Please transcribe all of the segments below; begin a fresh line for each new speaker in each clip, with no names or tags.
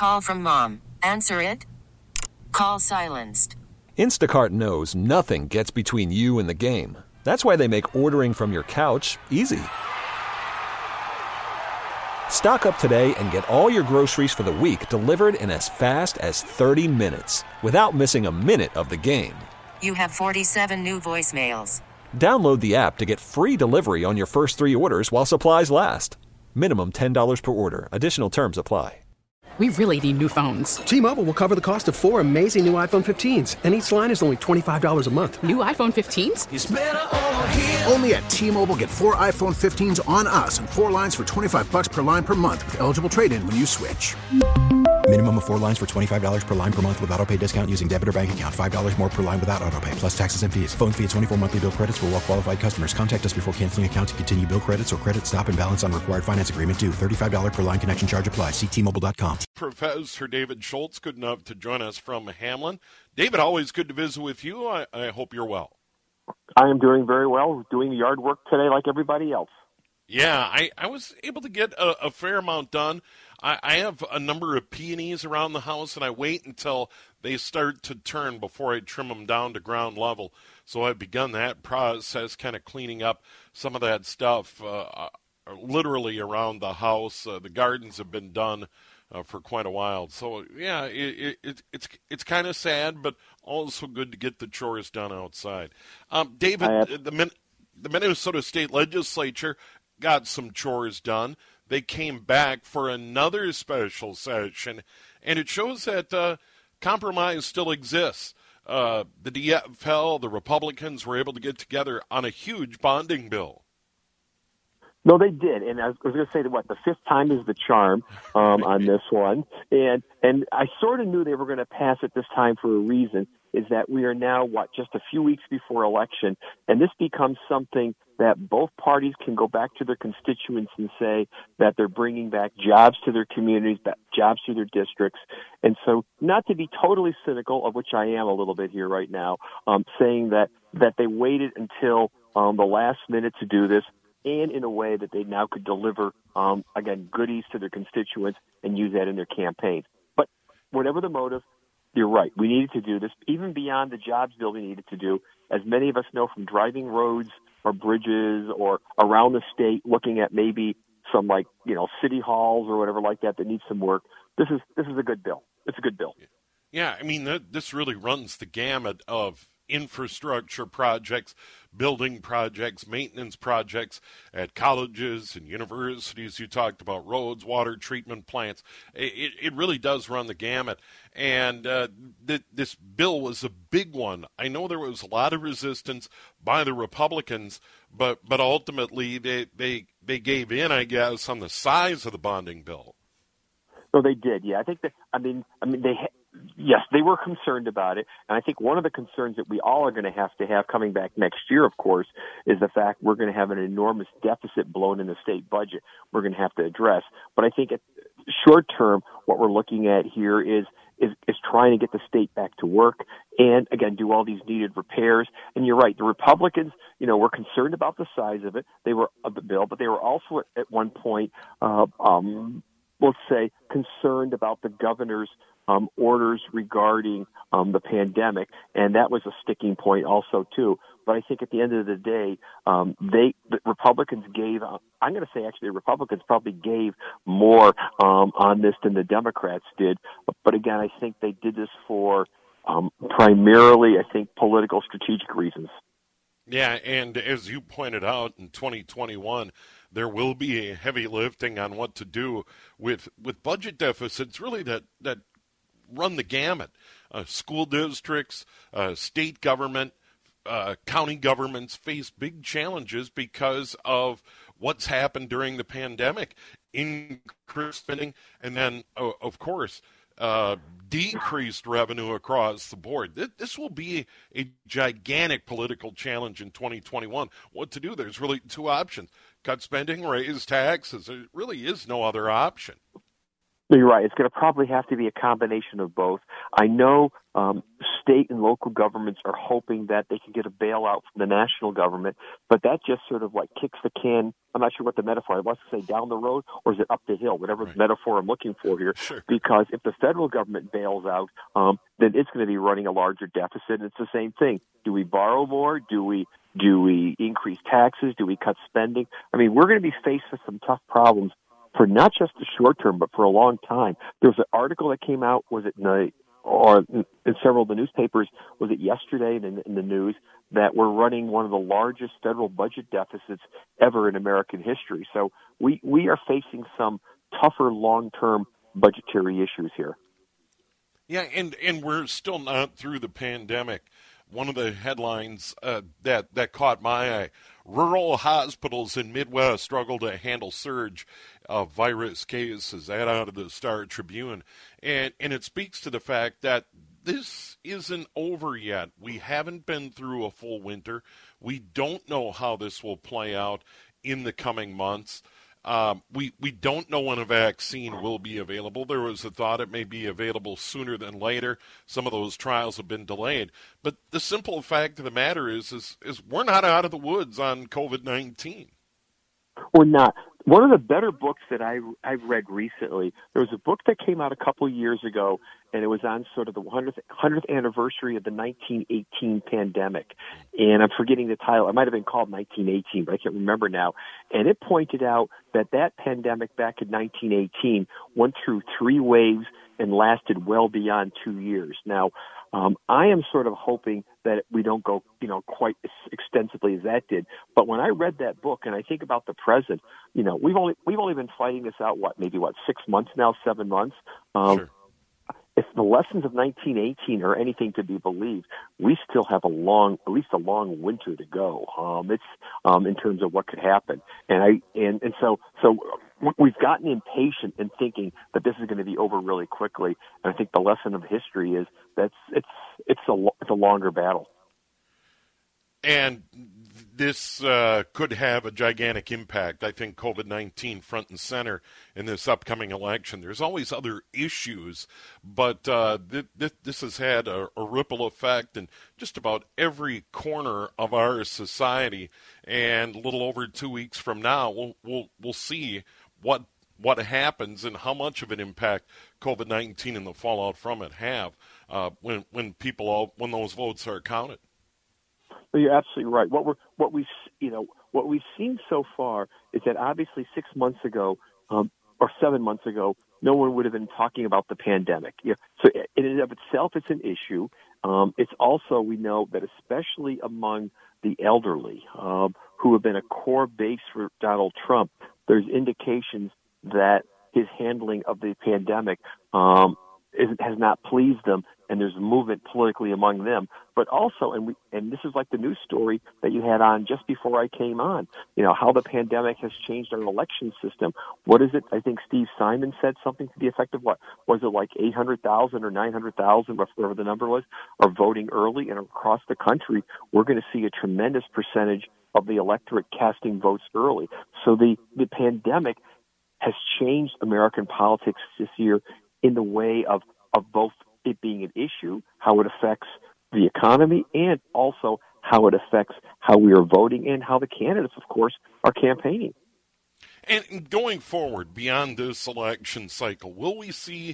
call from mom. Answer it. Call silenced.
Instacart knows nothing gets between you and the game. That's why they make ordering from your couch easy. Stock up today and get all your groceries for the week delivered in as fast as 30 minutes without missing a minute of the game.
You have 47 new voicemails.
Download the app to get free delivery on your first 3 orders while supplies last. Minimum $10 per order. Additional terms apply.
We really need new phones.
T-Mobile will cover the cost of 4 amazing new iPhone 15s, and each line is only $25 a month.
New iPhone 15s?
It's better over here. Only at T-Mobile, get 4 iPhone 15s on us and 4 lines for $25 per line per month with eligible trade-in when you switch.
Minimum of 4 lines for $25 per line per month with autopay discount using debit or bank account. $5 more per line without autopay, plus taxes and fees. Phone fee at 24 monthly bill credits for well-qualified customers. Contact us before canceling account to continue bill credits or credit stop and balance on required finance agreement due. $35 per line connection charge applies. See T-Mobile.com.
Professor David Schultz, good enough to join us from Hamlin. David, always good to visit with you. I hope you're well.
I am doing very well, doing yard work today like everybody else.
Yeah, I was able to get a fair amount done. I have a number of peonies around the house, and I wait until they start to turn before I trim them down to ground level. So I've begun that process, kind of cleaning up some of that stuff literally around the house. The gardens have been done for quite a while. So, yeah, it's kind of sad, but also good to get the chores done outside. David, the Minnesota State Legislature got some chores done. They came back for another special session, and it shows that compromise still exists. The DFL, the Republicans, were able to get together on a huge bonding bill.
No, they did, and I was going to say that the 5th time is the charm on this one, and I sort of knew they were going to pass it this time for a reason. Is that we are now just a few weeks before election, and this becomes something that both parties can go back to their constituents and say that they're bringing back jobs to their communities, jobs to their districts. And so, not to be totally cynical, of which I am a little bit here right now, saying that they waited until the last minute to do this, and in a way that they now could deliver, again, goodies to their constituents and use that in their campaigns. But whatever the motive, you're right. We needed to do this, even beyond the jobs bill we needed to do. As many of us know from driving roads or bridges or around the state, looking at maybe some city halls or whatever like that needs some work. This is a good bill. It's a good bill.
Yeah, I mean, this really runs the gamut of infrastructure projects, building projects, maintenance projects at colleges and universities. You talked about roads, water treatment plants. It really does run the gamut. And this bill was a big one. I know there was a lot of resistance by the Republicans, but ultimately they gave in, I guess, on the size of the bonding bill.
No, they did. Yeah, I think that. I mean, yes, they were concerned about it, and I think one of the concerns that we all are going to have coming back next year, of course, is the fact we're going to have an enormous deficit blown in the state budget. We're going to have to address. But I think at short term, what we're looking at here is trying to get the state back to work and, again, do all these needed repairs. And you're right, the Republicans, were concerned about the size of it. They were of the bill, but they were also at one point, let's say, concerned about the governor's orders regarding the pandemic, and that was a sticking point also too. But I think at the end of the day, the Republicans gave. I'm going to say actually, the Republicans probably gave more on this than the Democrats did. But again, I think they did this for primarily, I think, political strategic reasons.
Yeah, and as you pointed out, in 2021, there will be a heavy lifting on what to do with budget deficits, really that run the gamut. School districts, state government, county governments face big challenges because of what's happened during the pandemic, increased spending, and then, of course, decreased revenue across the board. This will be a gigantic political challenge in 2021. What to do? There's really two options. Cut spending, raise taxes. There really is no other option.
You're right. It's going to probably have to be a combination of both. I know state and local governments are hoping that they can get a bailout from the national government, but that just sort of like kicks the can. I'm not sure what the metaphor, I want to say down the road, or is it up the hill, whatever
Right.
metaphor I'm looking for here.
Sure.
Because if the federal government bails out, then it's going to be running a larger deficit. And it's the same thing. Do we borrow more? Do we increase taxes? Do we cut spending? I mean, we're going to be faced with some tough problems for not just the short term, but for a long time. There was an article that came out, was it in several of the newspapers, was it yesterday in the news, that we're running one of the largest federal budget deficits ever in American history. So we are facing some tougher long-term budgetary issues here.
Yeah, and we're still not through the pandemic. One of the headlines that caught my eye: rural hospitals in Midwest struggle to handle surge of virus cases. That out of the Star Tribune, and it speaks to the fact that this isn't over yet. We haven't been through a full winter. We don't know how this will play out in the coming months. We don't know when a vaccine will be available. There was a thought it may be available sooner than later. Some of those trials have been delayed. But the simple fact of the matter is we're not out of the woods on COVID-19.
We're not. One of the better books that I've read recently, there was a book that came out a couple of years ago, and it was on sort of the 100th anniversary of the 1918 pandemic. And I'm forgetting the title. It might have been called 1918, but I can't remember now. And it pointed out that pandemic back in 1918 went through 3 waves and lasted well beyond 2 years. Now, I am sort of hoping that we don't go, quite as extensively as that did. But when I read that book and I think about the present, we've only been fighting this out, 6 months now, 7 months.
Sure.
If the lessons of 1918 are anything to be believed, we still have at least a long winter to go. It's in terms of what could happen, and so we've gotten impatient in thinking that this is going to be over really quickly. And I think the lesson of history is that it's a longer battle.
And this could have a gigantic impact. I think COVID-19 front and center in this upcoming election. There's always other issues, but this has had a ripple effect in just about every corner of our society. And a little over 2 weeks from now, we'll see what happens and how much of an impact COVID-19 and the fallout from it have when those votes are counted.
Well, you're absolutely right. What we've seen so far is that obviously 6 months ago or 7 months ago, no one would have been talking about the pandemic. Yeah. So in and of itself, it's an issue. It's also, we know that especially among the elderly who have been a core base for Donald Trump, there's indications that his handling of the pandemic has not pleased them, and there's movement politically among them. But also, and this is like the news story that you had on just before I came on, how the pandemic has changed our election system. What is it? I think Steve Simon said something to the effect of, what was it, like 800,000 or 900,000, whatever the number was, are voting early, and across the country, we're going to see a tremendous percentage of the electorate casting votes early. So the pandemic has changed American politics this year in the way of both it being an issue, how it affects the economy, and also how it affects how we are voting and how the candidates, of course, are campaigning.
And going forward, beyond this election cycle, will we see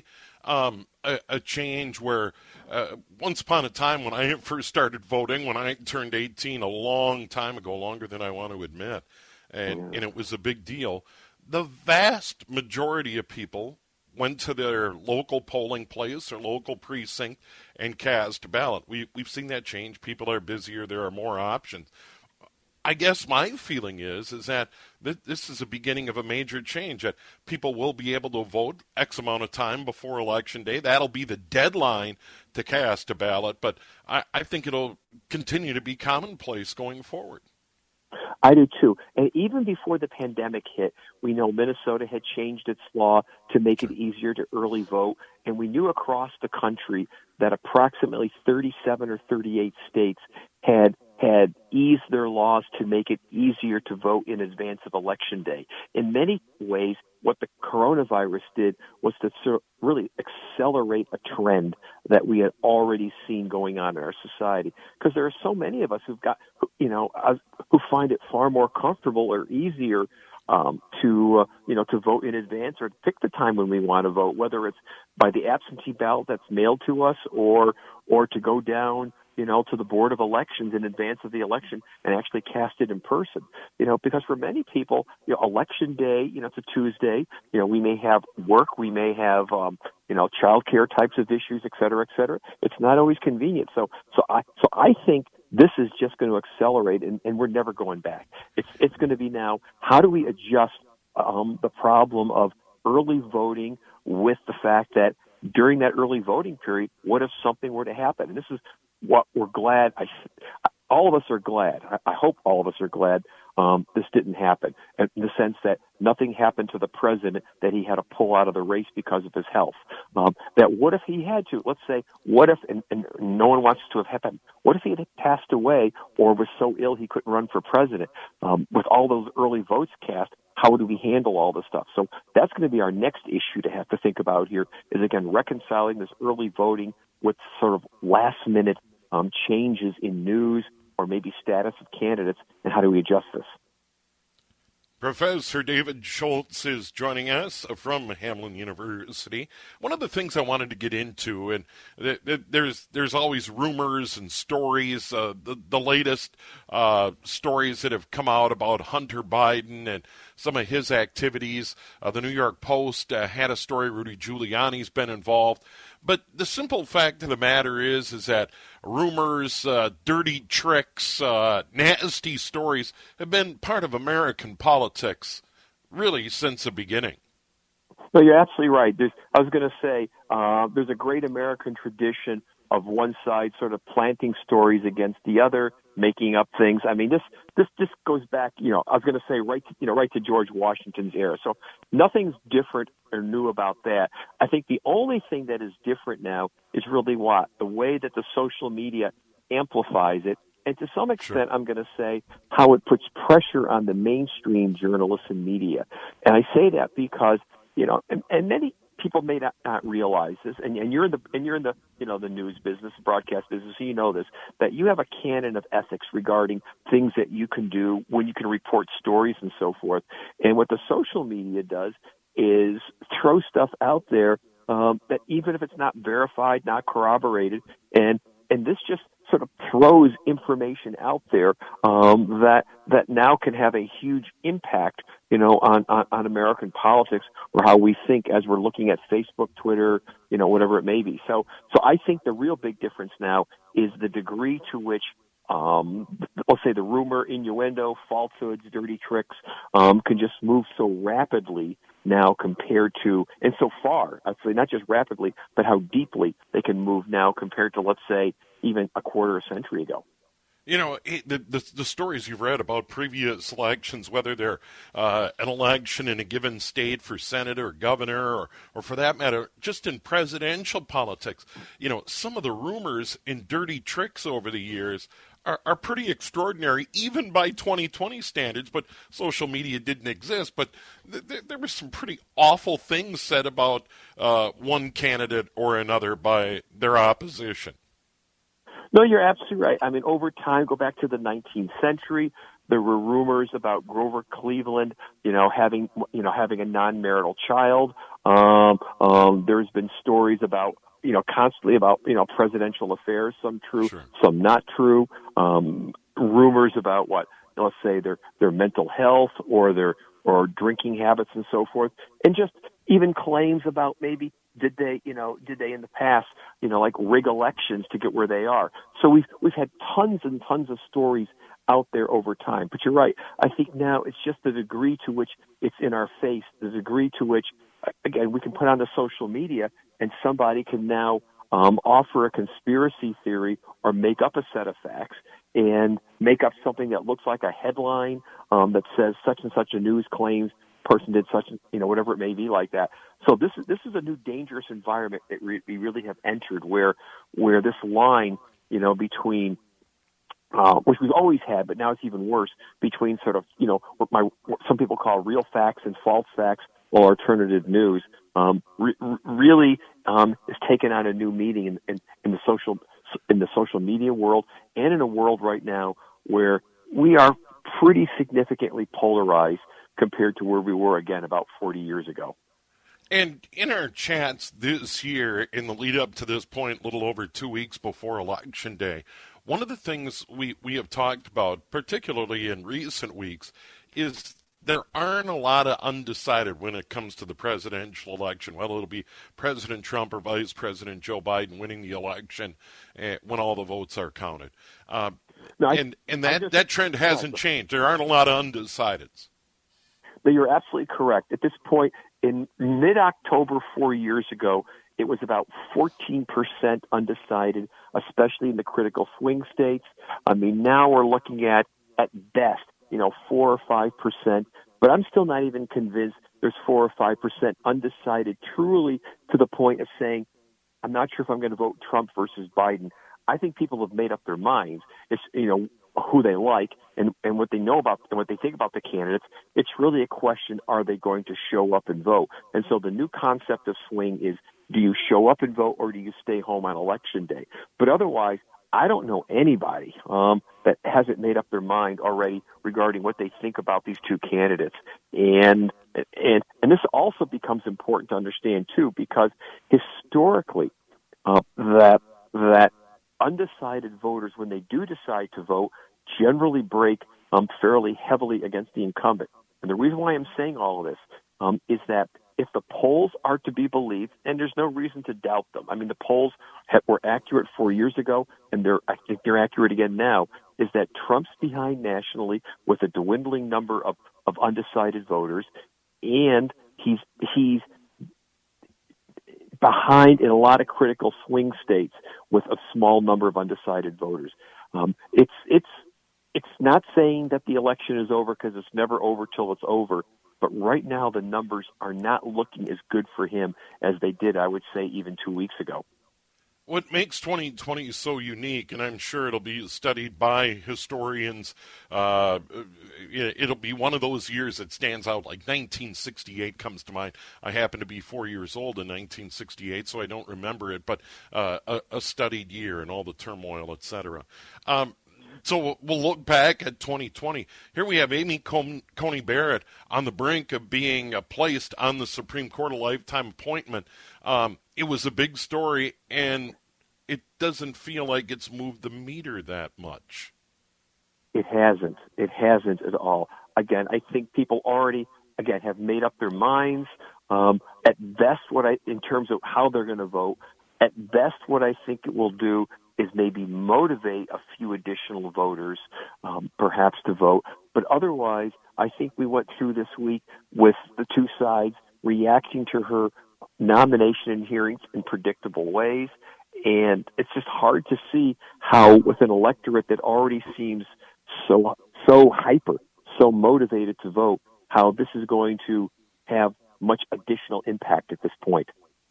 a change where once upon a time when I first started voting, when I turned 18 a long time ago, longer than I want to admit, and it was a big deal, the vast majority of people went to their local polling place or local precinct and cast a ballot. We've seen that change. People are busier. There are more options. I guess my feeling is that this is the beginning of a major change, that people will be able to vote X amount of time before Election Day. That'll be the deadline to cast a ballot, but I think it'll continue to be commonplace going forward.
I do too. And even before the pandemic hit, we know Minnesota had changed its law to make it easier to early vote. And we knew across the country that approximately 37 or 38 states had had eased their laws to make it easier to vote in advance of Election Day. In many ways, what the coronavirus did was to really accelerate a trend that we had already seen going on in our society. Because there are so many of us who find it far more comfortable or easier to vote in advance or to pick the time when we want to vote, whether it's by the absentee ballot that's mailed to us or to go down, to the Board of Elections in advance of the election and actually cast it in person. Because for many people, Election Day, it's a Tuesday, we may have work, we may have, child care types of issues, et cetera, et cetera. It's not always convenient. So I think this is just going to accelerate, and we're never going back. It's going to be now, how do we adjust the problem of early voting with the fact that during that early voting period, what if something were to happen? And this is what we're glad. All of us are glad. I hope all of us are glad this didn't happen, in the sense that nothing happened to the president that he had to pull out of the race because of his health. That what if he had to, let's say, what if, and no one wants to have happened, what if he had passed away or was so ill he couldn't run for president? With all those early votes cast, how do we handle all this stuff? So that's going to be our next issue to have to think about here, is, again, reconciling this early voting with sort of last-minute changes in news or maybe status of candidates, and how do we adjust this?
Professor David Schultz is joining us from Hamline University. One of the things I wanted to get into, and there's always rumors and stories, the latest stories that have come out about Hunter Biden and some of his activities. The New York Post had a story, Rudy Giuliani's been involved. But the simple fact of the matter is that rumors, dirty tricks, nasty stories have been part of American politics really since the beginning.
No, you're absolutely right. I was going to say there's a great American tradition of one side sort of planting stories against the other, making up things. I mean, this goes back, I was going to say right to George Washington's era. So nothing's different or new about that. I think the only thing that is different now is really the way that the social media amplifies it. And to some extent, sure, I'm going to say how it puts pressure on the mainstream journalists and media. And I say that because, and many people may not realize this, and you're in the the news business, broadcast business, so you know this, that you have a canon of ethics regarding things that you can do when you can report stories and so forth. And what the social media does is throw stuff out there that even if it's not verified, not corroborated, and this just sort of throws information out there that now can have a huge impact, on American politics or how we think as we're looking at Facebook, Twitter, whatever it may be. So I think the real big difference now is the degree to which, let's say, the rumor, innuendo, falsehoods, dirty tricks can just move so rapidly now compared to, and so far, I'd say not just rapidly, but how deeply they can move now compared to, let's say, even a quarter century ago.
The stories you've read about previous elections, whether they're an election in a given state for senator or governor, or for that matter, just in presidential politics, some of the rumors and dirty tricks over the years are pretty extraordinary, even by 2020 standards, but social media didn't exist. But there were some pretty awful things said about one candidate or another by their opposition.
No, you're absolutely right. I mean, over time, go back to the 19th century, there were rumors about Grover Cleveland, having a non-marital child. There's been stories about, constantly about, presidential affairs, some true, sure, some not true. Rumors about let's say their mental health or drinking habits and so forth. And just even claims about maybe did they in the past, like rig elections to get where they are. So we've had tons and tons of stories out there over time. But you're right. I think now it's just the degree to which it's in our face, the degree to which, again, we can put on the social media and somebody can now offer a conspiracy theory or make up a set of facts and make up something that looks like a headline that says such and such a news claims person did such, whatever it may be like that. So this is a new dangerous environment that we really have entered where this line, between which we've always had, but now it's even worse, between sort of, what some people call real facts and false facts, or alternative news, really is taken on a new meaning in the social media world, and in a world right now where we are pretty significantly polarized compared to where we were, again, about 40 years ago.
And in our chats this year, in the lead up to this point, a little over 2 weeks before Election Day, one of the things we have talked about, particularly in recent weeks, is there aren't a lot of undecided when it comes to the presidential election. Well, it'll be President Trump or Vice President Joe Biden winning the election when all the votes are counted. That trend hasn't changed. There aren't a lot of undecideds.
But you're absolutely correct. At this point, in mid-October 4 years ago, it was about 14% undecided, especially in the critical swing states. I mean, now we're looking at best, 4 or 5%, but I'm still not even convinced there's 4 or 5% undecided truly to the point of saying, I'm not sure if I'm going to vote Trump versus Biden. I think people have made up their minds. It's, who they like and what they know about and what they think about the candidates. It's really a question, are they going to show up and vote? And so the new concept of swing is, do you show up and vote or do you stay home on Election Day? But otherwise, I don't know anybody that hasn't made up their mind already regarding what they think about these two candidates. And this also becomes important to understand, too, because historically that undecided voters, when they do decide to vote, generally break fairly heavily against the incumbent. And the reason why I'm saying all of this is that if the polls are to be believed, and there's no reason to doubt them. I mean, the polls were accurate 4 years ago, and I think they're accurate again now, is that Trump's behind nationally with a dwindling number of undecided voters, and he's behind in a lot of critical swing states with a small number of undecided voters. It's not saying that the election is over, because it's never over till it's over. But right now, the numbers are not looking as good for him as they did, I would say, even 2 weeks ago.
What makes 2020 so unique, and I'm sure it'll be studied by historians, it'll be one of those years that stands out, like 1968 comes to mind. I happen to be 4 years old in 1968, so I don't remember it, but a studied year and all the turmoil, et cetera. So we'll look back at 2020. Here we have Amy Coney Barrett on the brink of being placed on the Supreme Court, a lifetime appointment. It was a big story, and it doesn't feel like it's moved the meter that much.
It hasn't. It hasn't at all. Again, I think people already, have made up their minds. At best, in terms of how they're going to vote, at best what I think it will do is maybe motivate a few additional voters, perhaps to vote. But otherwise, I think we went through this week with the two sides reacting to her nomination and hearings in predictable ways. And it's just hard to see how, with an electorate that already seems so hyper, so motivated to vote, how this is going to have much additional impact at this point.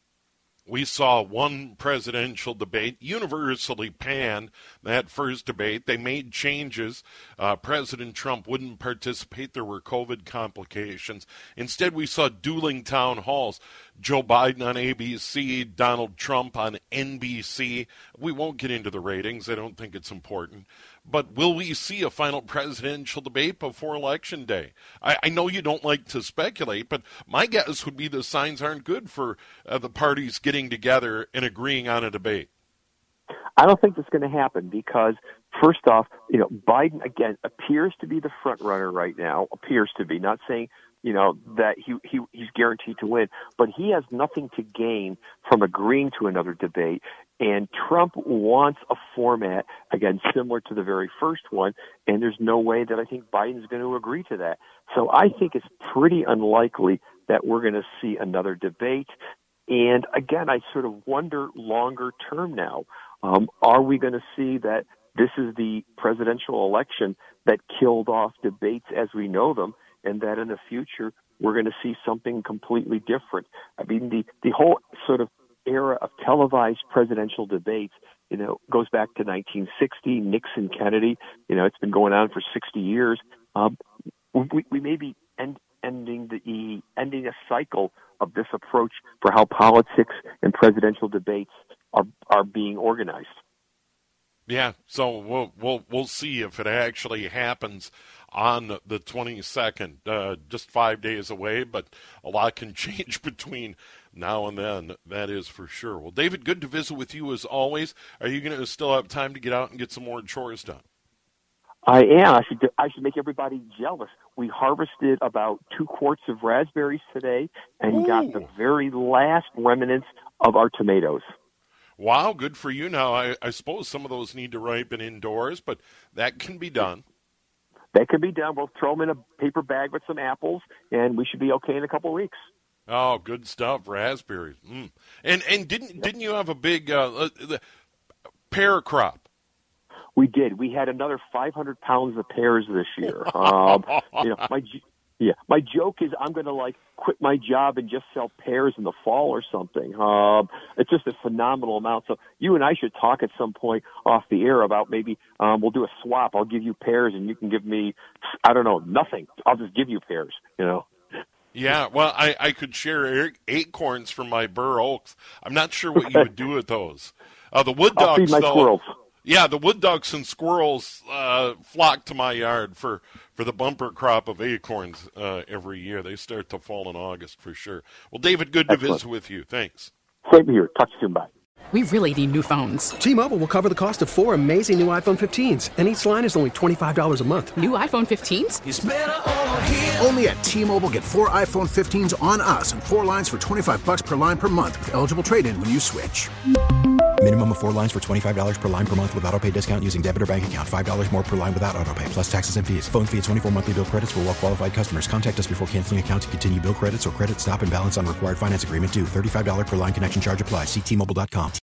We saw one presidential debate universally panned, that first debate. They made changes. President Trump wouldn't participate. There were COVID complications. Instead, we saw dueling town halls. Joe Biden on ABC, Donald Trump on NBC. We won't get into the ratings. I don't think it's important. But will we see a final presidential debate before Election Day? I know you don't like to speculate, but my guess would be the signs aren't good for the parties getting together and agreeing on a debate.
I don't think that's going to happen because, first off, Biden, again, appears to be the front runner right now, appears to be, not saying that he's guaranteed to win, but he has nothing to gain from agreeing to another debate. And Trump wants a format, again, similar to the very first one, and there's no way that I think Biden's going to agree to that. So I think it's pretty unlikely that we're going to see another debate. And again, I sort of wonder longer term now, are we going to see that this is the presidential election that killed off debates as we know them, and that in the future we're going to see something completely different? I mean, the whole sort of era of television televised presidential debates, goes back to 1960, Nixon, Kennedy. It's been going on for 60 years. We may be ending a cycle of this approach for how politics and presidential debates are being organized.
Yeah, so we'll see if it actually happens on the 22nd. Just 5 days away, but a lot can change between now and then. That is for sure. Well, David, good to visit with you as always. Are you going to still have time to get out and get some more chores done?
I am. I should make everybody jealous. We harvested about 2 quarts of raspberries today and got the very last remnants of our tomatoes.
Wow, good for you. Now, I suppose some of those need to ripen indoors, but that can be done.
That can be done. We'll throw them in a paper bag with some apples, and we should be okay in a couple of weeks.
Oh, good stuff, raspberries. And didn't you have a big pear crop?
We did. We had another 500 pounds of pears this year. My joke is I'm going to quit my job and just sell pears in the fall or something. It's just a phenomenal amount. So you and I should talk at some point off the air about maybe we'll do a swap. I'll give you pears and you can give me, I don't know, nothing. I'll just give you pears,
Yeah, well, I could share acorns from my bur oaks. I'm not sure what you would do with those. The wood ducks,
I'll feed my squirrels.
Yeah, the wood ducks and squirrels flock to my yard for the bumper crop of acorns every year. They start to fall in August for sure. Well, David, good to visit with you. Thanks.
Same here. Talk to you soon. Bye.
We really need new phones.
T-Mobile will cover the cost of 4 amazing new iPhone 15s, and each line is only $25 a month.
New iPhone 15s?
It's better over here. Only at T-Mobile, get 4 iPhone 15s on us and 4 lines for $25 per line per month with eligible trade-in when you switch.
Minimum of 4 lines for $25 per line per month with autopay discount using debit or bank account. $5 more per line without autopay, plus taxes and fees. Phone fee at 24 monthly bill credits for well-qualified customers. Contact us before canceling account to continue bill credits or credit stop and balance on required finance agreement due. $35 per line connection charge applies. See T-Mobile.com.